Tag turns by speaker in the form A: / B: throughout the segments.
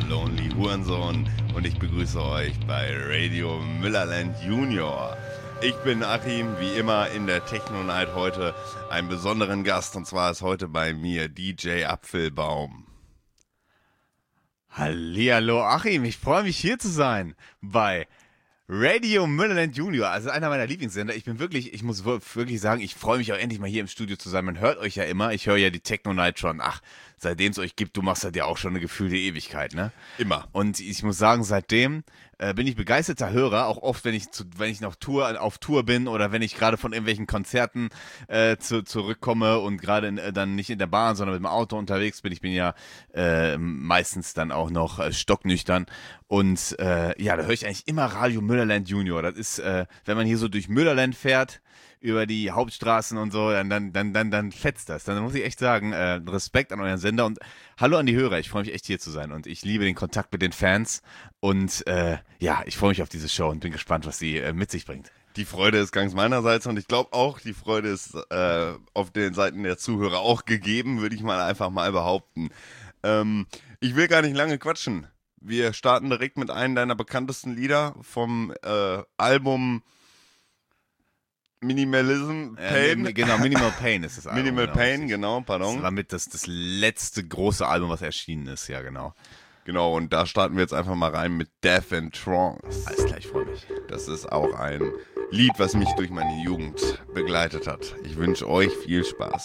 A: Lonely Hurensohn und ich begrüße euch bei Radio Müllerland Junior. Ich bin Achim, wie immer in der Techno Night heute einen besonderen Gast, und zwar ist heute bei mir DJ Apfelbaum.
B: Hallihallo Achim, ich freue mich hier zu sein bei Radio Müllerland Junior, also einer meiner Lieblingssender. Ich muss wirklich sagen, ich freue mich auch endlich mal hier im Studio zu sein. Man hört euch ja immer, ich höre ja die Techno Night schon, seitdem es euch gibt, du machst das ja auch schon eine gefühlte Ewigkeit, ne?
A: Immer.
B: Und ich muss sagen, seitdem bin ich begeisterter Hörer, auch oft, wenn ich noch auf Tour bin oder wenn ich gerade von irgendwelchen Konzerten zurückkomme und gerade dann nicht in der Bahn, sondern mit dem Auto unterwegs bin. Ich bin ja meistens dann auch noch stocknüchtern. Und da höre ich eigentlich immer Radio Müllerland Junior. Das ist, wenn man hier so durch Müllerland fährt, über die Hauptstraßen und so, dann fetzt das. Dann muss ich echt sagen, Respekt an euren Sender und hallo an die Hörer. Ich freue mich echt hier zu sein und ich liebe den Kontakt mit den Fans und ich freue mich auf diese Show und bin gespannt, was sie mit sich bringt.
A: Die Freude ist ganz meinerseits und ich glaube auch, die Freude ist auf den Seiten der Zuhörer auch gegeben, würde ich mal einfach mal behaupten. Ich will gar nicht lange quatschen. Wir starten direkt mit einem deiner bekanntesten Lieder vom Album Minimalism Pain.
B: Genau, Minimal Pain ist das Album.
A: Minimal Pain, genau, pardon.
B: Das war mit das letzte große Album, was erschienen ist, ja genau.
A: Genau, und da starten wir jetzt einfach mal rein mit Death and Trance.
B: Alles klar, ich freue mich.
A: Das ist auch ein Lied, was mich durch meine Jugend begleitet hat. Ich wünsche euch viel Spaß.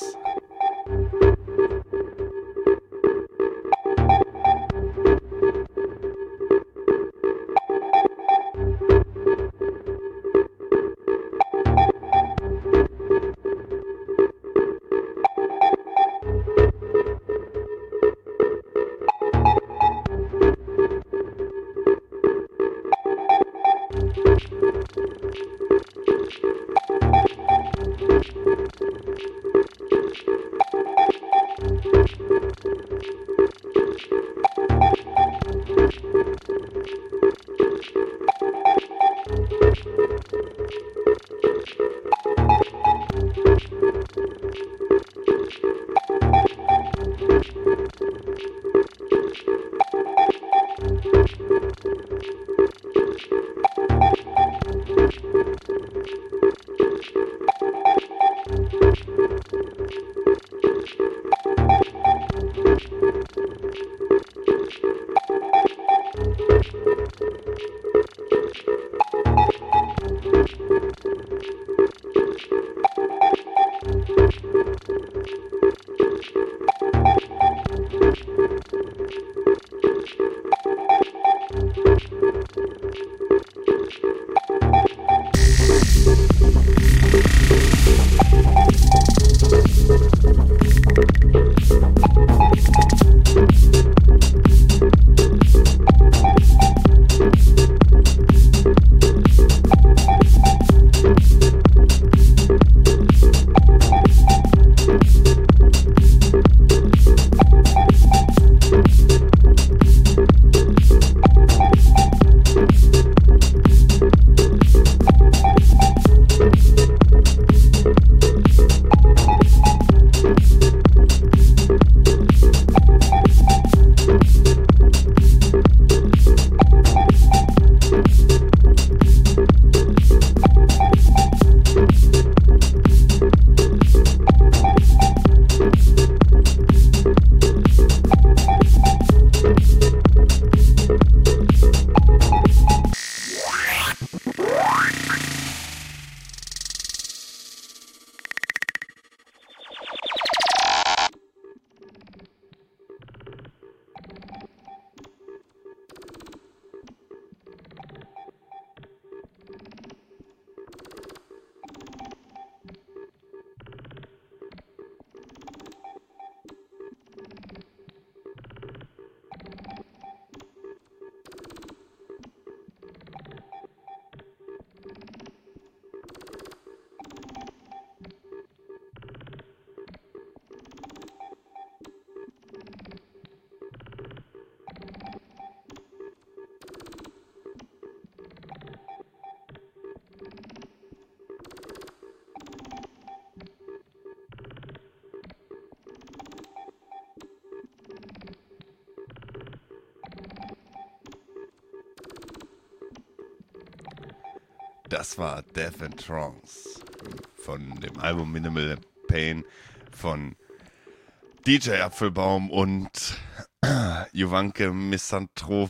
A: Das war Death and Trance von dem Album Minimal Pain von DJ Apfelbaum und Jovanke Misanthropie.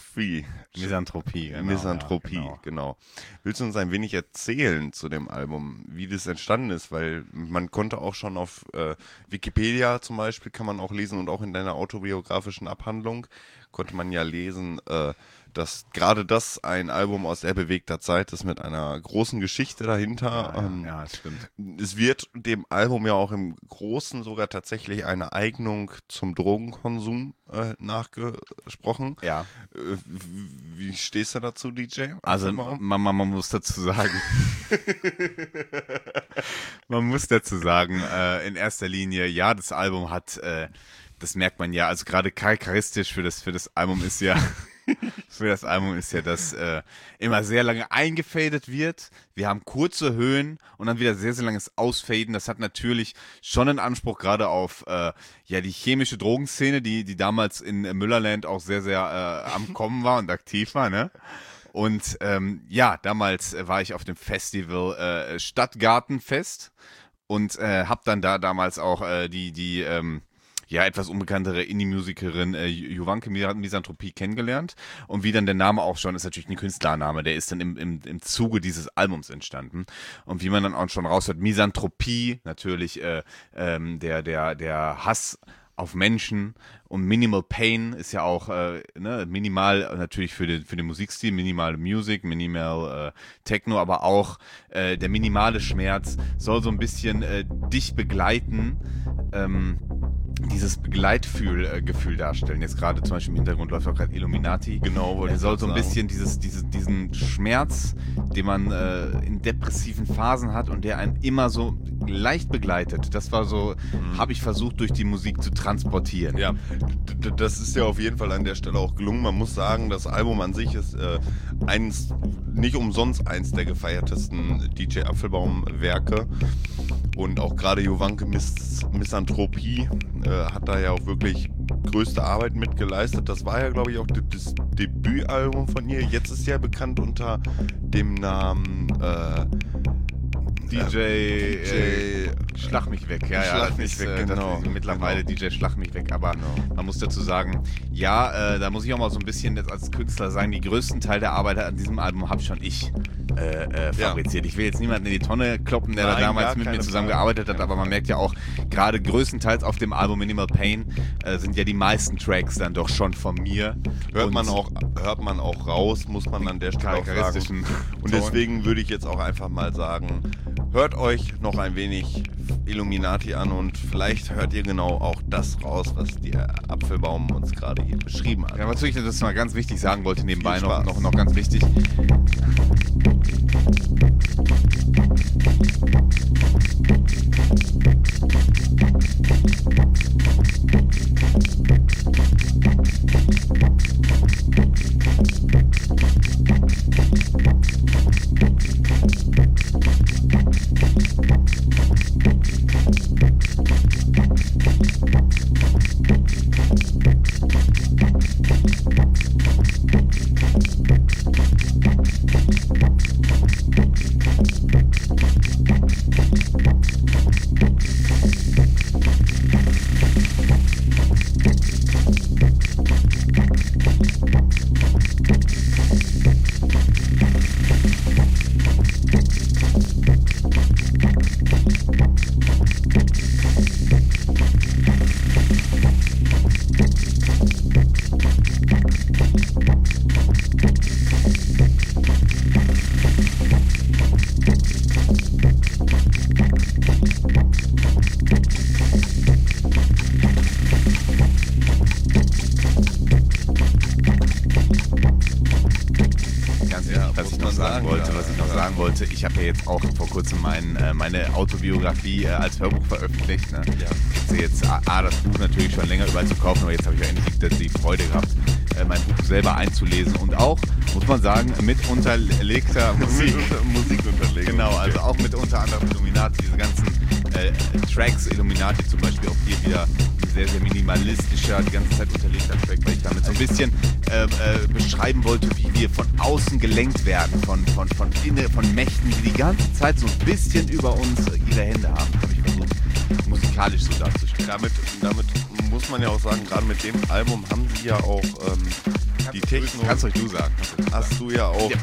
B: Misanthropie,
A: Genau. Willst du uns ein wenig erzählen zu dem Album, wie das entstanden ist? Weil man konnte auch schon auf Wikipedia zum Beispiel, kann man auch lesen und auch in deiner autobiografischen Abhandlung konnte man ja lesen, dass gerade das ein Album aus sehr bewegter Zeit ist mit einer großen Geschichte dahinter.
B: Ja, das stimmt.
A: Es wird dem Album ja auch im Großen sogar tatsächlich eine Eignung zum Drogenkonsum nachgesprochen.
B: Ja.
A: Wie stehst du dazu, DJ?
B: Also man muss dazu sagen, in erster Linie, ja, das Album hat, das merkt man ja, also gerade charakteristisch für das Album ist ja, dass immer sehr lange eingefadet wird. Wir haben kurze Höhen und dann wieder sehr, sehr langes Ausfaden. Das hat natürlich schon einen Anspruch gerade auf die chemische Drogenszene, die damals in Müllerland auch sehr, sehr am Kommen war und aktiv war, ne? Und damals war ich auf dem Festival Stadtgartenfest und habe dann da damals auch die etwas unbekanntere Indie-Musikerin Jovanke Misanthropie kennengelernt. Und wie dann der Name auch schon, ist natürlich ein Künstlername, der ist dann im Zuge dieses Albums entstanden. Und wie man dann auch schon raushört, Misanthropie, natürlich der Hass auf Menschen und Minimal Pain ist ja auch minimal natürlich für den Musikstil, Minimal Music, Minimal Techno, aber auch der minimale Schmerz soll so ein bisschen dich begleiten, dieses Begleitgefühl darstellen. Jetzt gerade zum Beispiel im Hintergrund läuft auch gerade Illuminati.
A: Genau,
B: der soll so ein bisschen diesen Schmerz, den man in depressiven Phasen hat und der einen immer so leicht begleitet. Das war so, habe ich versucht durch die Musik zu transportieren.
A: Ja, das ist ja auf jeden Fall an der Stelle auch gelungen. Man muss sagen, das Album an sich ist nicht umsonst eins der gefeiertesten DJ Apfelbaum-Werke. Und auch gerade Jovanke Misanthropie hat da ja auch wirklich größte Arbeit mitgeleistet. Das war ja, glaube ich, auch das Debütalbum von ihr. Jetzt ist ja bekannt unter dem Namen
B: DJ Schlag mich weg,
A: Schlag mich weg, genau.
B: Mittlerweile DJ Schlag mich weg, aber man muss dazu sagen, da muss ich auch mal so ein bisschen jetzt als Künstler sagen, die größten Teil der Arbeit an diesem Album habe schon ich fabriziert. Ich will jetzt niemanden in die Tonne kloppen, der da damals mit mir zusammengearbeitet hat, aber man merkt ja auch, gerade größtenteils auf dem Album Minimal Pain sind ja die meisten Tracks dann doch schon von mir.
A: Hört man auch raus, muss man an der Stelle auch sagen. Und deswegen würde ich jetzt auch einfach mal sagen, hört euch noch ein wenig Illuminati an und vielleicht hört ihr genau auch das raus, was der Apfelbaum uns gerade hier beschrieben hat.
B: Ja, was ich das mal ganz wichtig sagen wollte, nebenbei noch ganz wichtig. Ich habe ja jetzt auch vor kurzem meine Autobiografie als Hörbuch veröffentlicht. Ne? Ja. Ich sehe jetzt das Buch natürlich schon länger überall zu kaufen, aber jetzt habe ich ja endlich die Freude gehabt, mein Buch selber einzulesen und auch, muss man sagen, mit unterlegter Musik.
A: Musik unterlegt.
B: Genau, also auch mit unter anderem Illuminati, diese ganzen Tracks, Illuminati zum Beispiel, auch hier wieder sehr, sehr minimalistischer, die ganze Zeit unterlegter Track, weil ich damit so ein bisschen beschreiben wollte, wie wir von außen gelenkt werden, von Mächten, die ganze Zeit so ein bisschen über uns ihre Hände haben, habe ich versucht, musikalisch so darzustellen.
A: Damit muss man ja auch sagen, gerade mit dem Album haben sie ja auch die Techno...
B: Kannst du sagen.
A: Hast du ja auch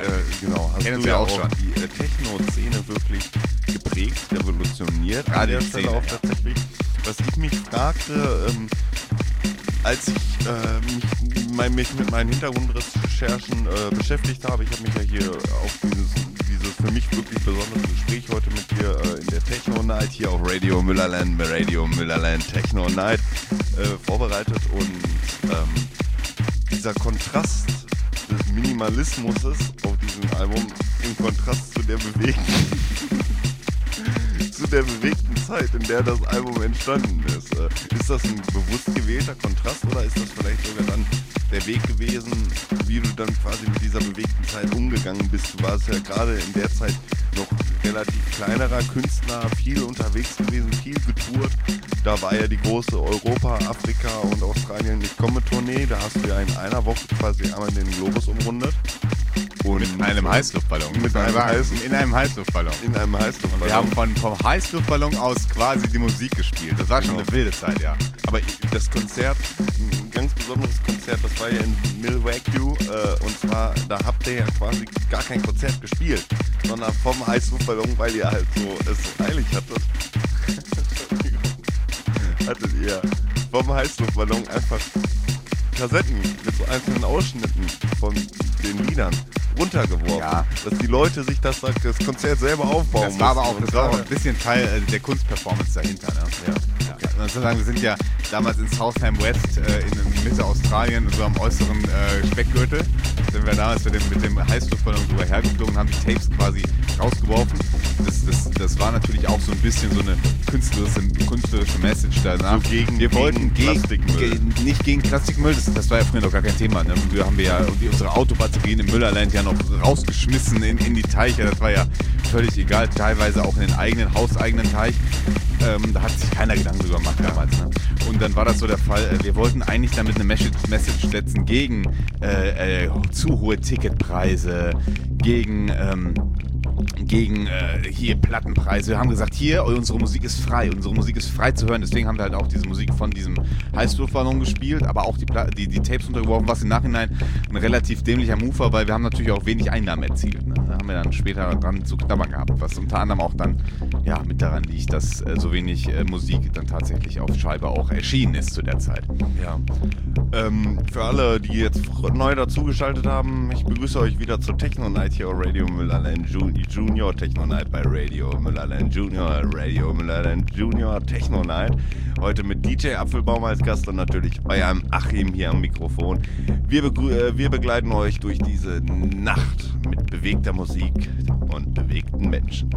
A: die Techno-Szene wirklich geprägt, revolutioniert.
B: Gerade
A: an der
B: die
A: Stelle
B: Szene,
A: auch tatsächlich. Was ich mich fragte, als ich mich mit meinen Hintergrundrecherchen beschäftigt habe, ich habe mich ja hier auf dieses für mich wirklich besondere Gespräch heute mit dir in der Techno Night hier auf Radio Müllerland Techno Night vorbereitet und dieser Kontrast des Minimalismus auf diesem Album im Kontrast zu der bewegten Zeit, in der das Album entstanden ist. Ist das ein bewusst gewählter Kontrast oder ist das vielleicht sogar dann der Weg gewesen, wie du dann quasi mit dieser bewegten Zeit umgegangen bist? Du warst ja gerade in der Zeit noch relativ kleinerer Künstler, viel unterwegs gewesen, viel getourt. Da war ja die große Europa, Afrika und Australien Ich-Komme-Tournee. Da hast du ja in einer Woche quasi einmal den Globus umrundet.
B: Und mit einem Heißluftballon. In einem Heißluftballon. Wir haben vom Heißluftballon aus quasi die Musik gespielt. Das war schon eine wilde Zeit, ja.
A: Aber das Konzert, ein ganz besonderes Konzert, das war ja in Milwaukee. Und zwar, da habt ihr ja quasi gar kein Konzert gespielt, sondern vom Heißluftballon, weil ihr halt es so eilig hattet. Hattet ihr vom Heißluftballon einfach Kassetten mit so einzelnen Ausschnitten von den Liedern runtergeworfen, dass die Leute sich das Konzert selber aufbauen mussten.
B: Das war auch ein bisschen Teil der Kunstperformance dahinter. Ne? Ja. Okay. Man muss sagen, wir sind ja damals in Southam West in Mitte Australien, so am äußeren Speckgürtel, sind wir damals mit dem Heißluftballon drüber hergeflogen und haben die Tapes quasi rausgeworfen. Das war natürlich auch so ein bisschen so eine künstlerische Message danach.
A: So wir wollten
B: Plastikmüll. Nicht gegen Plastikmüll, das war ja früher noch gar kein Thema. Ne? Früher haben wir ja unsere Autobatterien im Müllerland ja noch rausgeschmissen in die Teiche. Das war ja völlig egal, teilweise auch in den hauseigenen Teich. Da hat sich keiner Gedanken drüber gemacht damals. Ne? Und dann war das so der Fall, wir wollten eigentlich damit eine Message setzen gegen zu hohe Ticketpreise, gegen hier Plattenpreise. Wir haben gesagt, hier, unsere Musik ist frei zu hören. Deswegen haben wir halt auch diese Musik von diesem Heißluftballon gespielt, aber auch die Tapes untergeworfen, was im Nachhinein ein relativ dämlicher Move war, weil wir haben natürlich auch wenig Einnahmen erzielt. Ne? Da haben wir dann später dran zu knabbern gehabt, was unter anderem auch dann mit daran liegt, dass so wenig Musik dann tatsächlich auf Scheibe auch erschienen ist zu der Zeit.
A: Ja. Für alle, die jetzt neu dazugeschaltet haben, ich begrüße euch wieder zur Techno Night hier auf Radio Müllerland Junior Techno Night bei Radio Müllerland Junior Techno Night. Heute mit DJ Apfelbaum als Gast und natürlich eurem Achim hier am Mikrofon. Wir begleiten euch durch diese Nacht mit bewegter Musik und bewegten Menschen.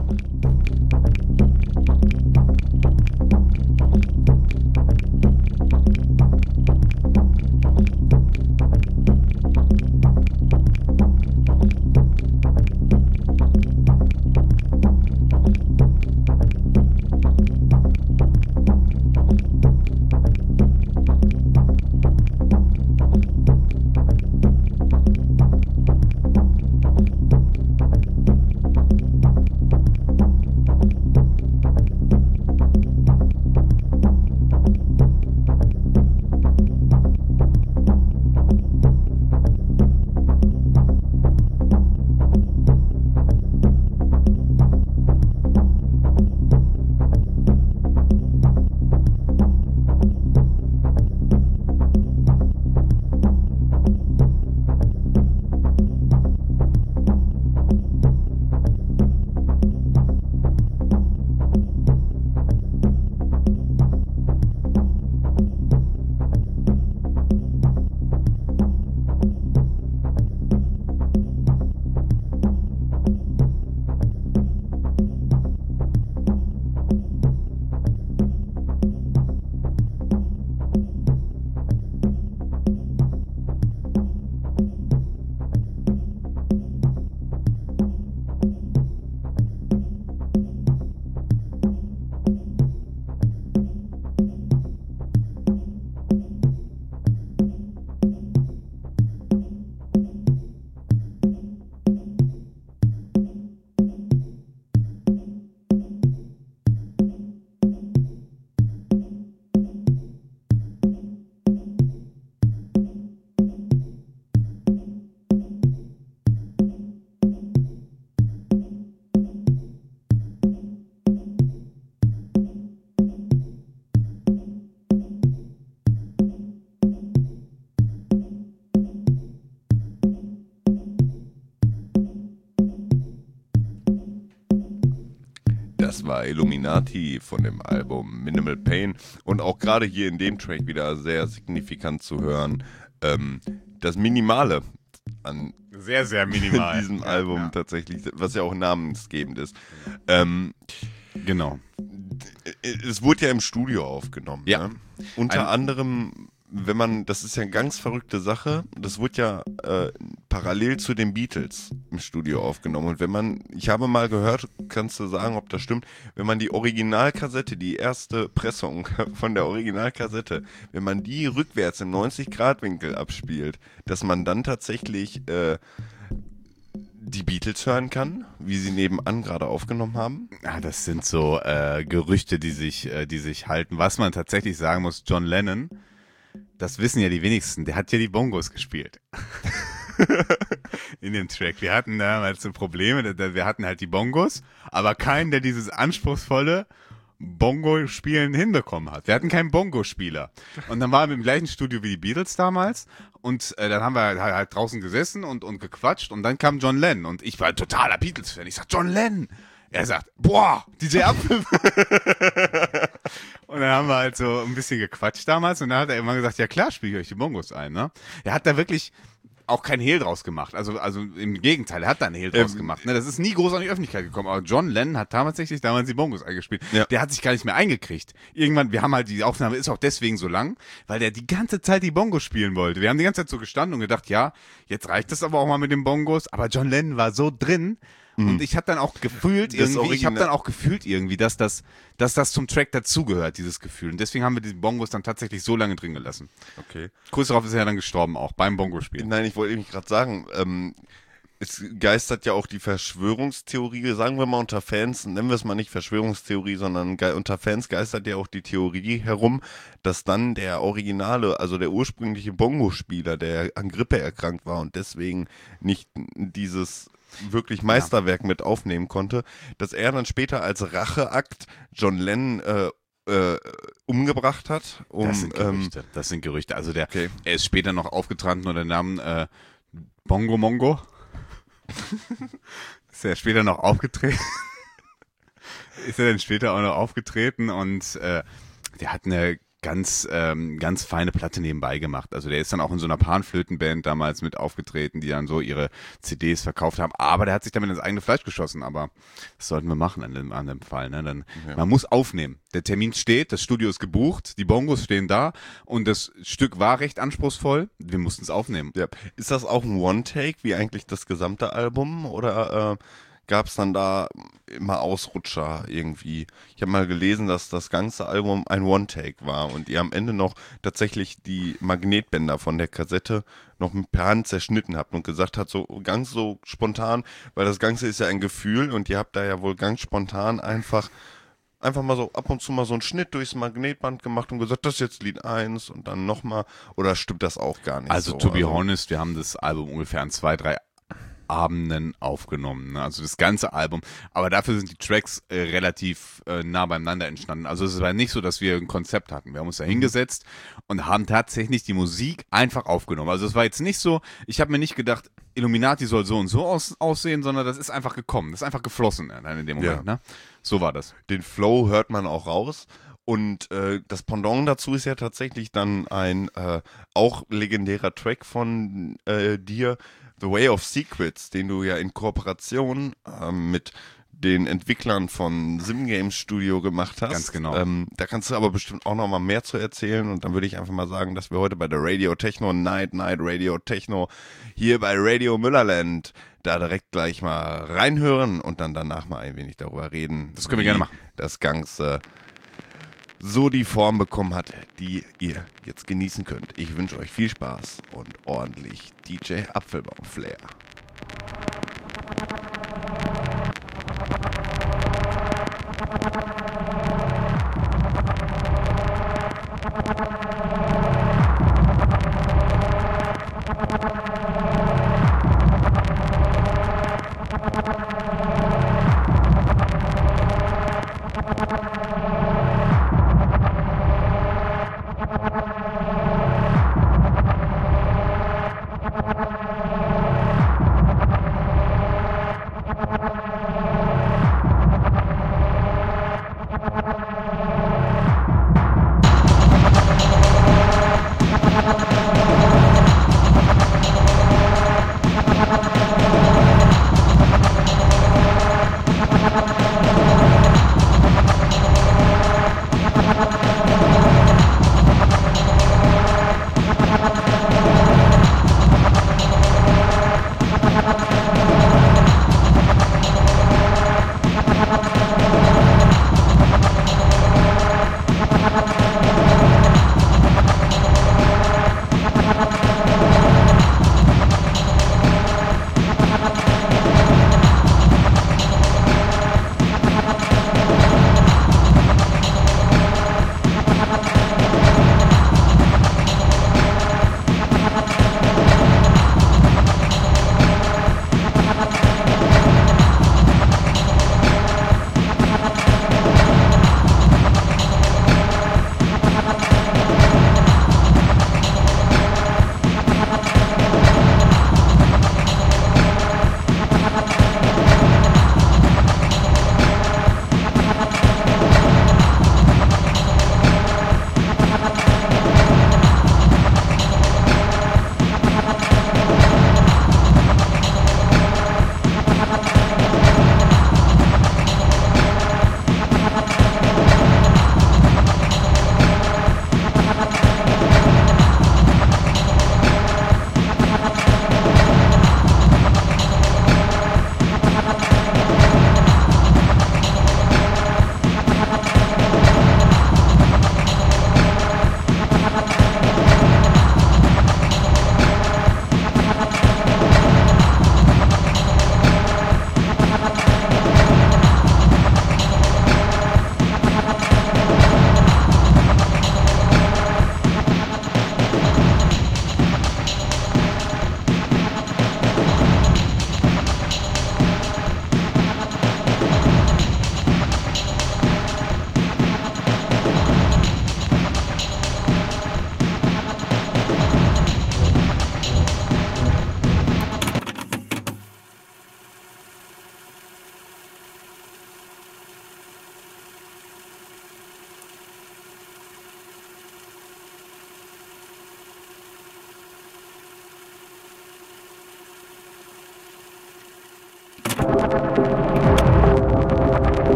A: Das war Illuminati von dem Album Minimal Pain. Und auch gerade hier in dem Track wieder sehr signifikant zu hören, das Minimale an
B: sehr, sehr minimal.
A: diesem Album tatsächlich, was ja auch namensgebend ist.
B: Genau.
A: Es wurde ja im Studio aufgenommen.
B: Ja.
A: Ne? Unter anderem, das ist ja eine ganz verrückte Sache, das wurde ja parallel zu den Beatles im Studio aufgenommen. Und ich habe mal gehört, kannst du sagen, ob das stimmt, wenn man die Originalkassette, die erste Pressung von der Originalkassette, wenn man die rückwärts im 90-Grad-Winkel abspielt, dass man dann tatsächlich die Beatles hören kann, wie sie nebenan gerade aufgenommen haben.
B: Ja, das sind so Gerüchte, die sich halten. Was man tatsächlich sagen muss, John Lennon, das wissen ja die wenigsten, der hat ja die Bongos gespielt. In dem Track. Wir hatten damals so Probleme, wir hatten halt die Bongos, aber keinen, der dieses anspruchsvolle Bongo-Spielen hinbekommen hat. Wir hatten keinen Bongo-Spieler. Und dann waren wir im gleichen Studio wie die Beatles damals und dann haben wir halt draußen gesessen und gequatscht und dann kam John Lennon und ich war ein totaler Beatles-Fan. Ich sag, John Lennon! Er sagt, boah, DJ Apfel. Und dann haben wir halt so ein bisschen gequatscht damals und dann hat er immer gesagt, ja klar, spiele ich euch die Bongos ein, ne? Er hat da wirklich auch kein Hehl draus gemacht. Also im Gegenteil, er hat da einen Hehl draus gemacht. Ne? Das ist nie groß an die Öffentlichkeit gekommen. Aber John Lennon hat tatsächlich damals die Bongos eingespielt. Ja. Der hat sich gar nicht mehr eingekriegt. Irgendwann, wir haben halt, die Aufnahme ist auch deswegen so lang, weil der die ganze Zeit die Bongos spielen wollte. Wir haben die ganze Zeit so gestanden und gedacht, ja, jetzt reicht das aber auch mal mit den Bongos. Aber John Lennon war so drin. Und ich habe dann auch gefühlt irgendwie, dass das zum Track dazugehört, dieses Gefühl. Und deswegen haben wir die Bongos dann tatsächlich so lange drin gelassen.
A: Okay.
B: Kurz darauf ist er ja dann gestorben auch, beim Bongospielen.
A: Nein, ich wollte nämlich gerade sagen, es geistert ja auch die Verschwörungstheorie, sagen wir mal unter Fans, nennen wir es mal nicht Verschwörungstheorie, sondern unter Fans geistert ja auch die Theorie herum, dass dann der originale, also der ursprüngliche Bongo-Spieler, der an Grippe erkrankt war und deswegen nicht dieses wirklich Meisterwerk mit aufnehmen konnte, dass er dann später als Racheakt John Lennon umgebracht hat.
B: Das sind Gerüchte. Also er ist später noch aufgetreten unter dem Namen Bongo Mongo. Ist er später noch aufgetreten? Ist er dann später auch noch aufgetreten und der hat eine ganz feine Platte nebenbei gemacht. Also der ist dann auch in so einer Panflötenband damals mit aufgetreten, die dann so ihre CDs verkauft haben. Aber der hat sich damit ins eigene Fleisch geschossen. Aber das sollten wir machen an dem Fall. Ne? Man muss aufnehmen. Der Termin steht, das Studio ist gebucht, die Bongos stehen da und das Stück war recht anspruchsvoll. Wir mussten es aufnehmen.
A: Ja. Ist das auch ein One-Take, wie eigentlich das gesamte Album? Oder gab es dann da immer Ausrutscher irgendwie? Ich habe mal gelesen, dass das ganze Album ein One-Take war und ihr am Ende noch tatsächlich die Magnetbänder von der Kassette noch per Hand zerschnitten habt und gesagt hat, so ganz so spontan, weil das Ganze ist ja ein Gefühl und ihr habt da ja wohl ganz spontan einfach mal so ab und zu mal so einen Schnitt durchs Magnetband gemacht und gesagt, das ist jetzt Lied 1 und dann nochmal, oder stimmt das auch gar nicht?
B: Also to be honest, wir haben das Album ungefähr an 2, 3 Abenden aufgenommen, ne? Also das ganze Album, aber dafür sind die Tracks relativ nah beieinander entstanden. Also es war nicht so, dass wir ein Konzept hatten. Wir haben uns da hingesetzt und haben tatsächlich die Musik einfach aufgenommen. Also es war jetzt nicht so, ich habe mir nicht gedacht, Illuminati soll so und so aussehen, sondern das ist einfach gekommen, das ist einfach geflossen in dem Moment. Ja. Ne? So war das.
A: Den Flow hört man auch raus. Und das Pendant dazu ist ja tatsächlich dann ein auch legendärer Track von dir, The Way of Secrets, den du ja in Kooperation mit den Entwicklern von Sim Games Studio gemacht hast.
B: Ganz genau.
A: Da kannst du aber bestimmt auch noch mal mehr zu erzählen und dann würde ich einfach mal sagen, dass wir heute bei der Radio Techno Night Radio Techno hier bei Radio Müllerland da direkt gleich mal reinhören und dann danach mal ein wenig darüber reden.
B: Das können wir gerne machen.
A: Das Ganze so die Form bekommen hat, die ihr jetzt genießen könnt. Ich wünsche euch viel Spaß und ordentlich DJ Apfelbaum-Flair.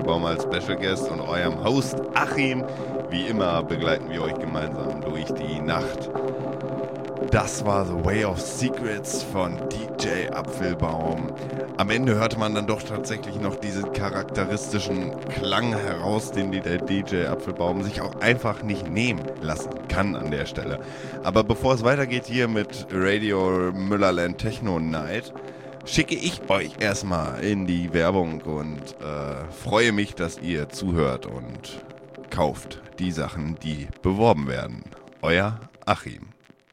A: Apfelbaum als Special Guest und eurem Host Achim. Wie immer begleiten wir euch gemeinsam durch die Nacht. Das war The Way of Secrets von DJ Apfelbaum. Am Ende hörte man dann doch tatsächlich noch diesen charakteristischen Klang heraus, den der DJ Apfelbaum sich auch einfach nicht nehmen lassen kann an der Stelle. Aber bevor es weitergeht hier mit Radio Müllerland Techno Night, schicke ich euch erstmal in die Werbung und freue mich, dass ihr zuhört und kauft die Sachen, die beworben werden. Euer Achim.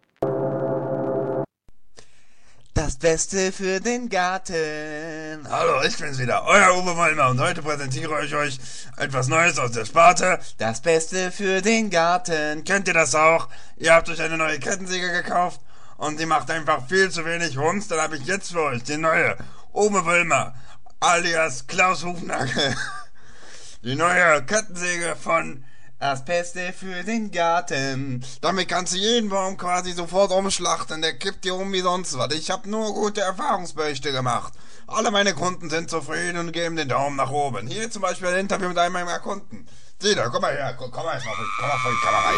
C: Das Beste für den Garten.
D: Hallo, ich bin's wieder, euer Uwe Wollmer und heute präsentiere ich euch etwas Neues aus der Sparte.
C: Das Beste für den Garten.
D: Kennt ihr das auch? Ihr habt euch eine neue Kettensäge gekauft und die macht einfach viel zu wenig Rums. Dann habe ich jetzt für euch die neue Uwe Wollmer alias Klaus Hufnagel. Die neue Kettensäge von
C: Das Beste für den Garten.
D: Damit kannst du jeden Baum quasi sofort umschlachten. Der kippt dir um wie sonst was. Ich habe nur gute Erfahrungsberichte gemacht. Alle meine Kunden sind zufrieden und geben den Daumen nach oben. Hier zum Beispiel ein Interview mit einem meiner Kunden. Sieh da, komm mal her. Komm mal erst mal vor die Kamera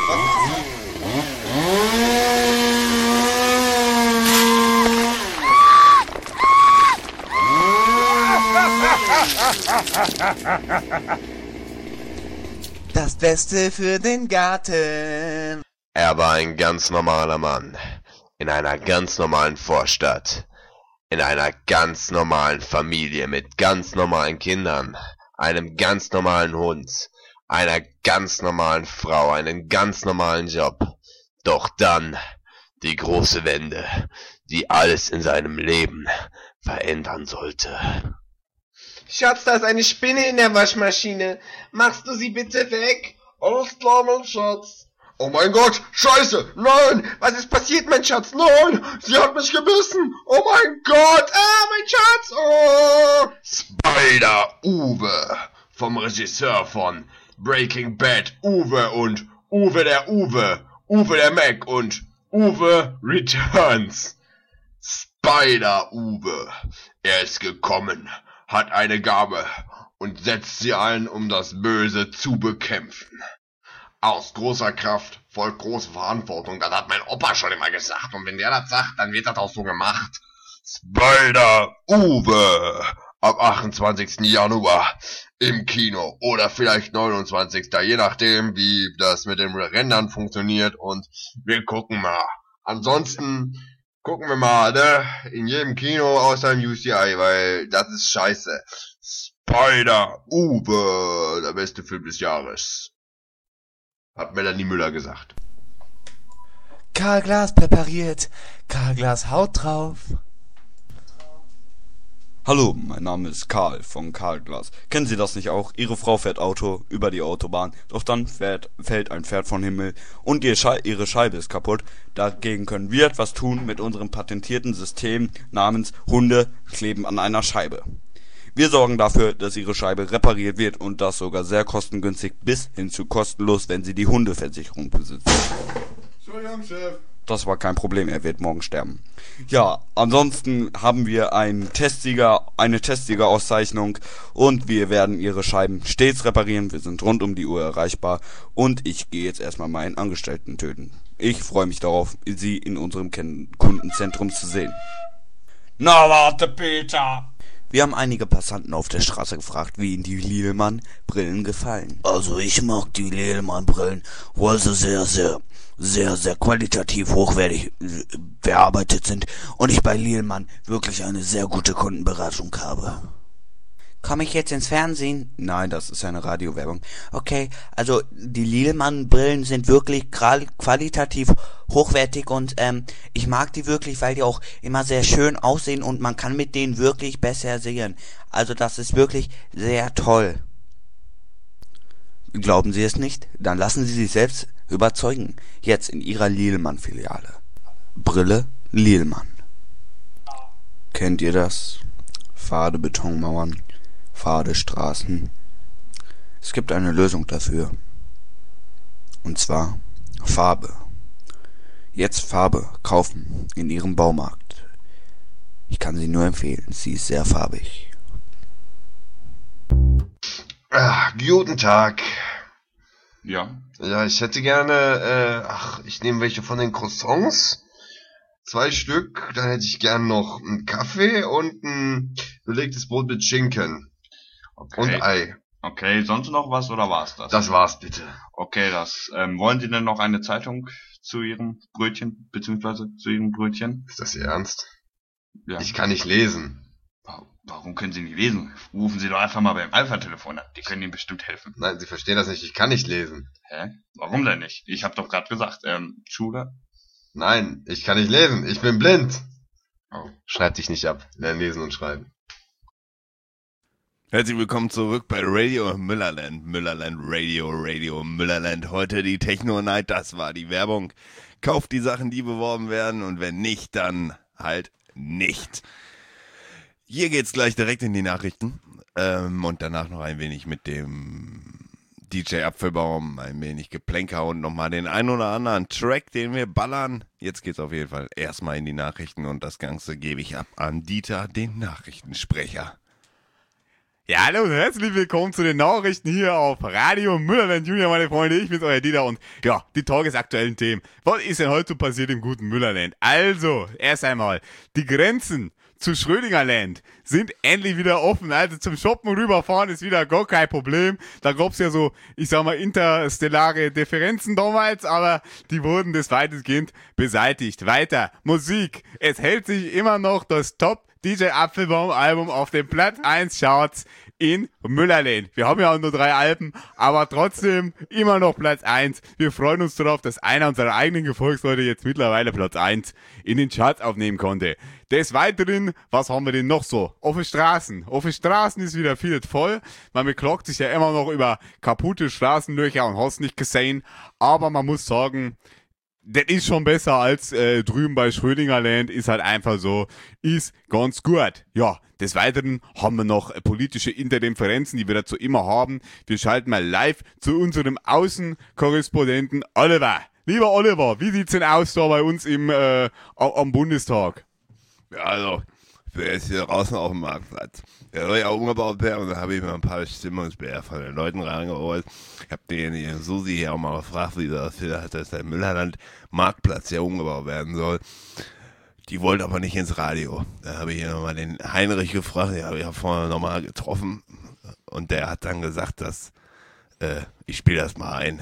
C: hier. Das Beste für den Garten.
E: Er war ein ganz normaler Mann, in einer ganz normalen Vorstadt, in einer ganz normalen Familie mit ganz normalen Kindern, einem ganz normalen Hund, einer ganz normalen Frau, einen ganz normalen Job. Doch dann die große Wende, die alles in seinem Leben verändern sollte.
F: Schatz, da ist eine Spinne in der Waschmaschine. Machst du sie bitte weg?
D: Alles klar, mein Schatz. Oh mein Gott, Scheiße, nein,
F: Was ist passiert, mein Schatz?
D: nein, sie hat mich gebissen. Oh mein Gott,
F: Mein Schatz! Oh!
E: Spider-Uwe, vom Regisseur von Breaking Bad, Uwe und Uwe der Mac und Uwe Returns. Spider-Uwe, er ist gekommen, hat eine Gabe und setzt sie ein, um das Böse zu bekämpfen. Aus großer Kraft folgt große Verantwortung, das hat mein Opa schon immer gesagt, und wenn der das sagt, dann wird das auch so gemacht. Spider-Uwe, ab 28. Januar im Kino oder vielleicht 29. Je nachdem, wie das mit dem Rendern funktioniert, und wir gucken mal. Ansonsten gucken wir mal, ne? In jedem Kino außer im UCI, weil das ist scheiße. Spider-Uwe, der beste Film des Jahres. Hat Melanie Müller gesagt.
C: Karl-Glas präpariert. Karl-Glas haut drauf.
G: Hallo, mein Name ist Karl von Karl-Glas. Kennen Sie das nicht auch? Ihre Frau fährt Auto über die Autobahn, doch dann fällt ein Pferd vom Himmel und ihre Scheibe ist kaputt. Dagegen können wir etwas tun mit unserem patentierten System namens Hunde kleben an einer Scheibe. Wir sorgen dafür, dass Ihre Scheibe repariert wird und das sogar sehr kostengünstig bis hin zu kostenlos, wenn Sie die Hundeversicherung besitzen.
D: Entschuldigung, Chef.
G: Das war kein Problem, er wird morgen sterben. Ja, ansonsten haben wir eine Testsieger-Auszeichnung und wir werden Ihre Scheiben stets reparieren. Wir sind rund um die Uhr erreichbar und ich gehe jetzt erstmal meinen Angestellten töten. Ich freue mich darauf, Sie in unserem Kundenzentrum zu sehen.
D: Na warte, Peter.
G: Wir haben einige Passanten auf der Straße gefragt, wie ihnen die Lillemann-Brillen gefallen.
H: Also ich mag die Lillemann-Brillen, weil sie sehr qualitativ hochwertig bearbeitet sind und ich bei Lillemann wirklich eine sehr gute Kundenberatung habe.
C: Komme ich jetzt ins Fernsehen?
G: Nein, das ist eine Radiowerbung.
C: Okay, also die Lillemann-Brillen sind wirklich qualitativ hochwertig und ich mag die wirklich, weil die auch immer sehr schön aussehen und man kann mit denen wirklich besser sehen. Also das ist wirklich sehr toll.
G: Glauben Sie es nicht? Dann lassen Sie sich selbst überzeugen. Jetzt in Ihrer Lillemann-Filiale. Brille Lillemann. Kennt ihr das? Fade Betonmauern, fade Straßen. Es gibt eine Lösung dafür. Und zwar Farbe. Jetzt Farbe kaufen in Ihrem Baumarkt. Ich kann sie nur empfehlen. Sie ist sehr farbig.
F: Guten Tag.
I: Ja.
F: Ja, ich hätte gerne, ich nehme welche von den Croissants. 2 Stück, dann hätte ich gern noch einen Kaffee und ein belegtes Brot mit Schinken.
I: Okay.
F: Und Ei.
I: Okay, sonst noch was oder war's das?
F: Das war's bitte.
I: Okay, wollen Sie denn noch eine Zeitung zu Ihrem Brötchen, beziehungsweise zu Ihrem Brötchen?
F: Ist das Ihr Ernst?
I: Ja.
F: Ich kann nicht lesen.
I: Warum können Sie nicht lesen? Rufen Sie doch einfach mal beim Alpha-Telefon an. Die können Ihnen bestimmt helfen.
F: Nein, Sie verstehen das nicht. Ich kann nicht lesen.
I: Hä? Warum denn nicht? Ich habe doch gerade gesagt, Schule?
F: Nein, ich kann nicht lesen. Ich bin blind.
I: Oh.
F: Schreib dich nicht ab. Lern lesen und schreiben.
A: Herzlich willkommen zurück bei Radio Müllerland. Müllerland Radio, Radio Müllerland. Heute die Techno Night, das war die Werbung. Kauft die Sachen, die beworben werden, und wenn nicht, dann halt nicht. Hier geht's gleich direkt in die Nachrichten und danach noch ein wenig mit dem DJ Apfelbaum, ein wenig Geplänker und nochmal den ein oder anderen Track, den wir ballern. Jetzt geht's auf jeden Fall erstmal in die Nachrichten und das Ganze gebe ich ab an Dieter, den Nachrichtensprecher.
B: Ja, hallo und herzlich willkommen zu den Nachrichten hier auf Radio Müllerland Junior, meine Freunde. Ich bin's, euer Dieter, und ja, die tagesaktuellen Themen. Was ist denn heute so passiert im guten Müllerland? Also, erst einmal, die Grenzen zu Schrödingerland sind endlich wieder offen. Also zum Shoppen rüberfahren ist wieder gar kein Problem. Da gab's ja so, ich sag mal, interstellare Differenzen damals, aber die wurden des weitestgehend beseitigt. Weiter, Musik. Es hält sich immer noch das Top DJ Apfelbaum Album auf dem Platz 1 Charts in Müllerland. Wir haben ja auch nur 3 Alben, aber trotzdem immer noch Platz 1. Wir freuen uns darauf, dass einer unserer eigenen Gefolgsleute jetzt mittlerweile Platz 1 in den Charts aufnehmen konnte. Des Weiteren, was haben wir denn noch so? Auf den Straßen. Auf den Straßen ist wieder viel voll. Man beklagt sich ja immer noch über kaputte Straßenlöcher und hast nicht gesehen. Aber man muss sagen, das ist schon besser als drüben bei Schrödingerland, ist halt einfach so, ist ganz gut. Ja, des Weiteren haben wir noch politische Interferenzen, die wir dazu immer haben. Wir schalten mal live zu unserem Außenkorrespondenten Oliver. Lieber Oliver, wie sieht's denn aus da bei uns am Bundestag?
A: Ja, also, ich bin jetzt hier draußen auf dem Marktplatz. Der soll ja umgebaut werden, und da habe ich mir ein paar Stimmungsbilder von den Leuten reingeholt. Ich habe den Susi hier auch mal gefragt, wie das aussieht, dass der Müllerland Marktplatz ja umgebaut werden soll. Die wollte aber nicht ins Radio. Da habe ich hier nochmal den Heinrich gefragt, den habe ich ja vorher nochmal getroffen. Und der hat dann gesagt, dass ich spiele das mal ein.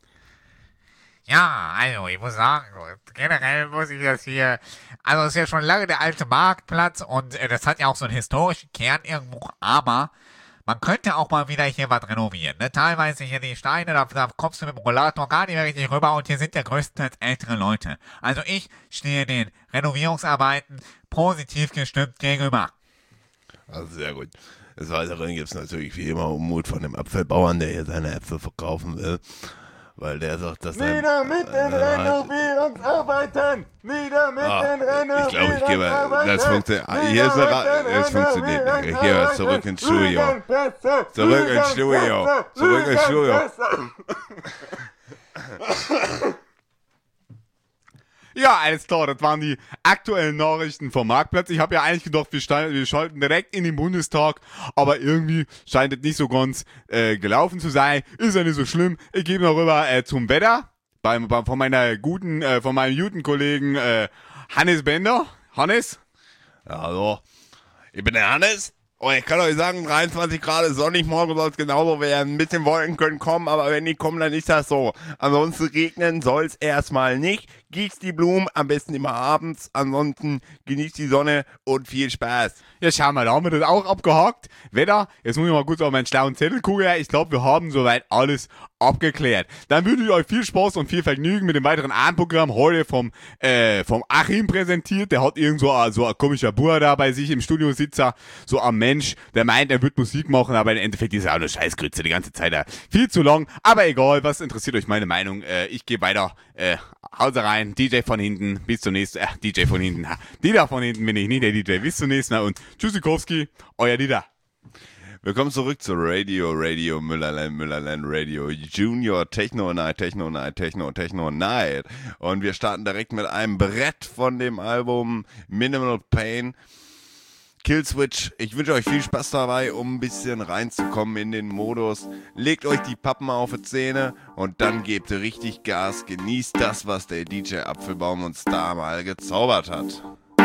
J: Ja, also ich muss sagen, generell muss ich das hier, also es ist ja schon lange der alte Marktplatz und das hat ja auch so einen historischen Kern irgendwo, aber man könnte auch mal wieder hier was renovieren, ne? Teilweise hier die Steine, da kommst du mit dem Rollator gar nicht mehr richtig rüber und hier sind ja größtenteils ältere Leute. Also ich stehe den Renovierungsarbeiten positiv gestimmt gegenüber.
A: Also sehr gut. Des Weiteren gibt es natürlich wie immer Unmut von dem Apfelbauern, der hier seine Äpfel verkaufen will. Weil der sagt, dass
B: Nieder mit den Renovierungsarbeiten! Nieder mit den Renovierungsarbeiten!
A: Ich glaube, ich gehe mal, das funktioniert, hier ist es funktioniert nicht. Ich gehe mal zurück ins Studio. Zurück ins Studio. Zurück ins Studio.
B: Ja, alles klar, das waren die aktuellen Nachrichten vom Marktplatz. Ich habe ja eigentlich gedacht, wir schalten direkt in den Bundestag, aber irgendwie scheint es nicht so ganz gelaufen zu sein. Ist ja nicht so schlimm. Ich gebe noch rüber zum Wetter von meinem guten Kollegen Hannes Bender. Hannes?
A: Ja, hallo. Ich bin der Hannes. Und ich kann euch sagen, 23 Grad ist sonnig, morgen soll es genauso werden. Ein bisschen Wolken können kommen, aber wenn die kommen, dann ist das so. Ansonsten regnen soll es erstmal nicht. Gießt die Blumen, am besten immer abends. Ansonsten genießt die Sonne und viel Spaß.
B: Ja, schau mal, da haben wir das auch abgehakt. Wetter, jetzt muss ich mal kurz auf meinen schlauen Zettel gucken. Ich glaube, wir haben soweit alles abgeklärt. Dann wünsche ich euch viel Spaß und viel Vergnügen mit dem weiteren Abendprogramm. Heute vom Achim präsentiert. Der hat irgend so ein komischer Bur da bei sich im Studio sitzer. So ein Mensch, der meint, er wird Musik machen, aber im Endeffekt ist er auch eine Scheißgrütze die ganze Zeit. Viel zu lang, aber egal, was interessiert euch meine Meinung? Ich gehe weiter. Hause rein, DJ von hinten, bis zum nächsten Mal. DJ von hinten, Dieter von hinten bin ich, nicht der DJ. Bis zum nächsten Mal und Tschüssikowski, euer Dieter.
A: Willkommen zurück zu Radio Müllerland Radio Junior Techno Night. Und wir starten direkt mit einem Brett von dem Album Minimal Pain. Killswitch. Ich wünsche euch viel Spaß dabei, um ein bisschen reinzukommen in den Modus. Legt euch die Pappen auf die Zähne und dann gebt ihr richtig Gas. Genießt das, was der DJ Apfelbaum uns da mal gezaubert hat.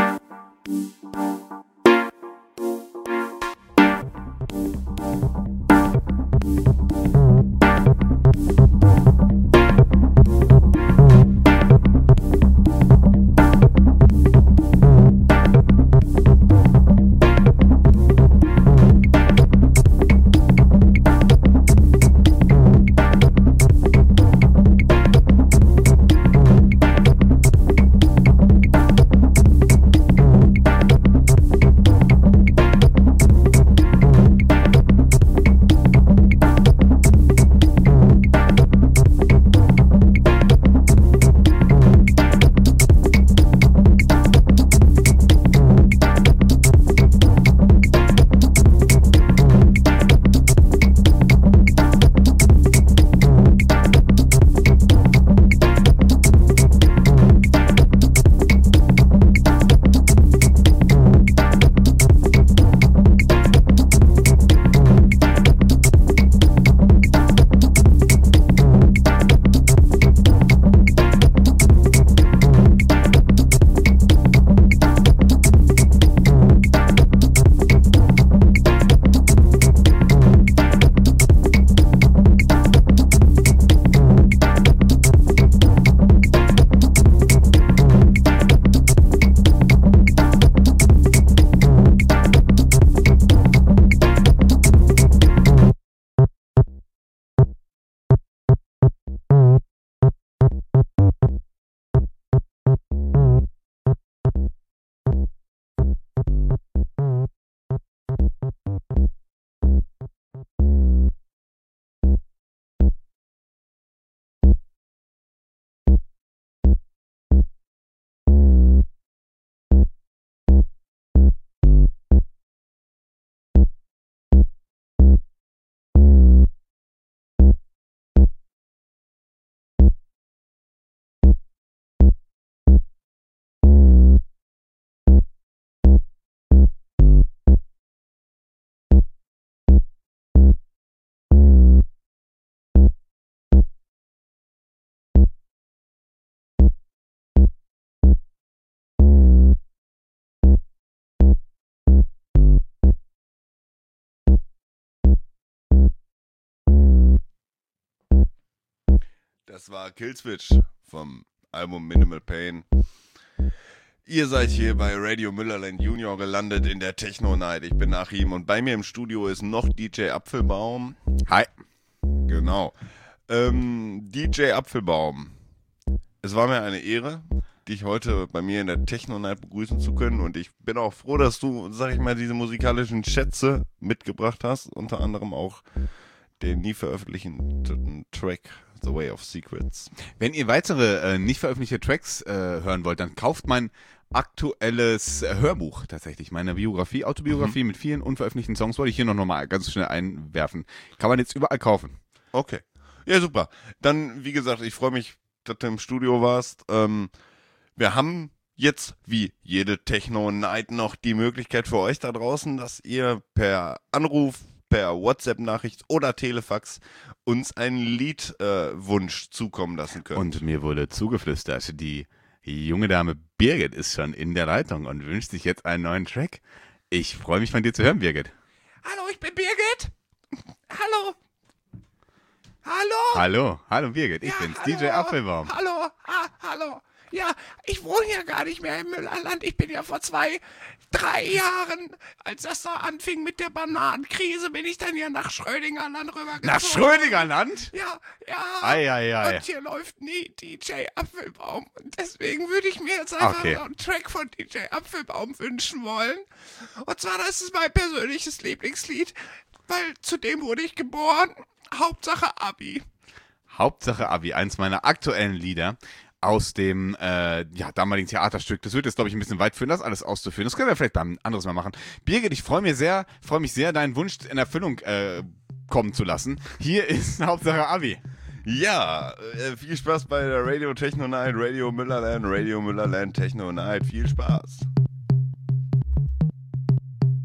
A: Das war Killswitch vom Album Minimal Pain. Ihr seid hier bei Radio Müllerland Junior gelandet in der Techno Night. Ich bin Achim und bei mir im Studio ist noch DJ Apfelbaum.
B: Hi.
A: Genau. DJ Apfelbaum, es war mir eine Ehre, dich heute bei mir in der Techno Night begrüßen zu können und ich bin auch froh, dass du, sag ich mal, diese musikalischen Schätze mitgebracht hast, unter anderem auch den nie veröffentlichten Track The Way of Secrets.
B: Wenn ihr weitere nicht veröffentlichte Tracks hören wollt, dann kauft mein aktuelles Hörbuch tatsächlich. Meine Biografie, Autobiografie mit vielen unveröffentlichten Songs wollte ich hier noch mal ganz schnell einwerfen. Kann man jetzt überall kaufen.
A: Okay. Ja, super. Dann, wie gesagt, ich freue mich, dass du im Studio warst. Wir haben jetzt, wie jede Techno-Night, noch die Möglichkeit für euch da draußen, dass ihr per Anruf, per WhatsApp-Nachricht oder Telefax uns einen Liedwunsch zukommen lassen könnt.
B: Und mir wurde zugeflüstert, die junge Dame Birgit ist schon in der Leitung und wünscht sich jetzt einen neuen Track. Ich freue mich von dir zu hören, Birgit.
J: Hallo, ich bin Birgit. Hallo.
B: Hallo Birgit, ich bin's,
J: hallo.
B: DJ Apfelbaum.
J: Hallo. Ja, ich wohne ja gar nicht mehr im Müllerland. Ich bin ja vor 2-3 Jahren, als das da anfing mit der Bananenkrise, bin ich dann ja nach Schrödingerland rübergezogen.
B: Nach Schrödingerland?
J: Ja.
B: Ei.
J: Und hier läuft nie DJ Apfelbaum. Und deswegen würde ich mir jetzt einfach noch einen Track von DJ Apfelbaum wünschen wollen. Und zwar, das ist mein persönliches Lieblingslied, weil zu dem wurde ich geboren. Hauptsache Abi.
B: Hauptsache Abi, eins meiner aktuellen Lieder aus dem damaligen Theaterstück. Das wird jetzt, glaube ich, ein bisschen weit führen, das alles auszuführen. Das können wir vielleicht beim anderes Mal machen. Birgit, ich freue mich sehr, deinen Wunsch in Erfüllung kommen zu lassen. Hier ist Hauptsache Abi.
A: Ja, viel Spaß bei der Radio Techno Night, Radio Müllerland Techno Night. Viel Spaß.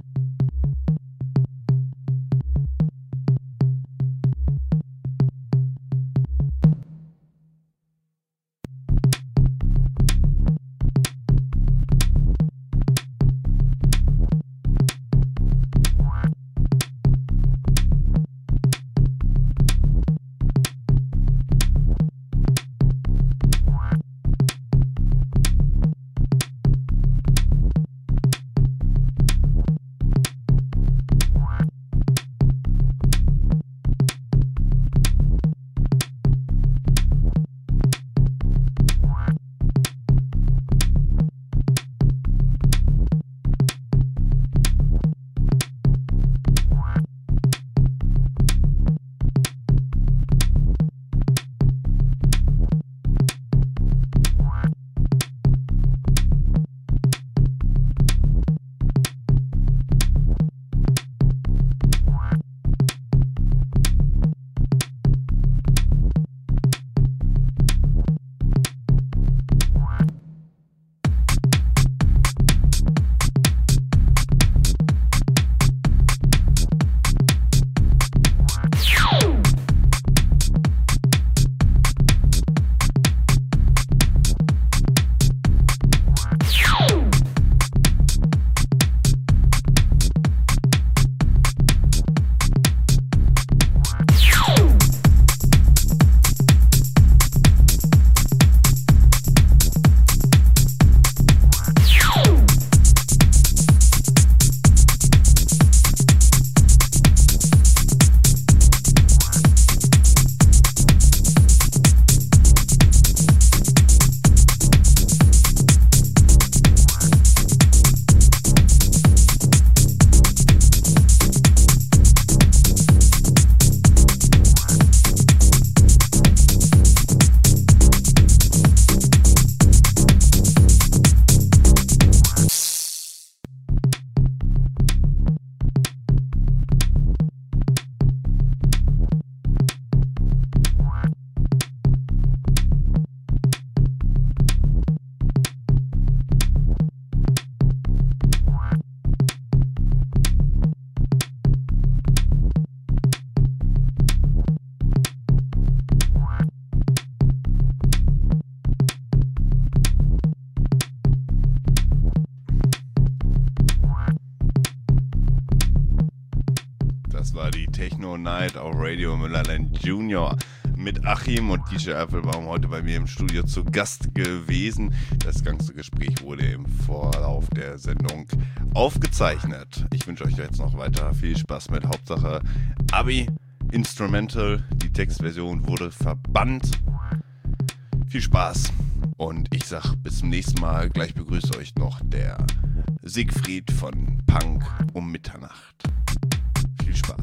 A: war die Techno Night auf Radio Müllerland Junior mit Achim und DJ Applebaum heute bei mir im Studio zu Gast gewesen. Das ganze Gespräch wurde im Vorlauf der Sendung aufgezeichnet. Ich wünsche euch jetzt noch weiter viel Spaß mit Hauptsache Abi Instrumental. Die Textversion wurde verbannt. Viel Spaß und ich sag bis zum nächsten Mal. Gleich begrüßt euch noch der Siegfried von Punk um Mitternacht. Viel Spaß.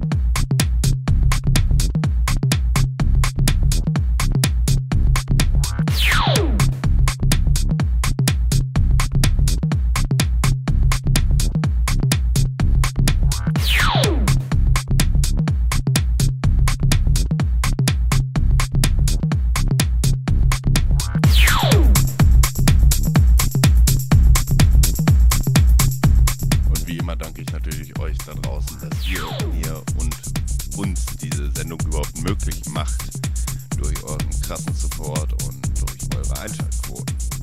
A: Da draußen, dass ihr mir und uns diese Sendung überhaupt möglich macht durch euren krassen Support und durch eure Einschaltquoten.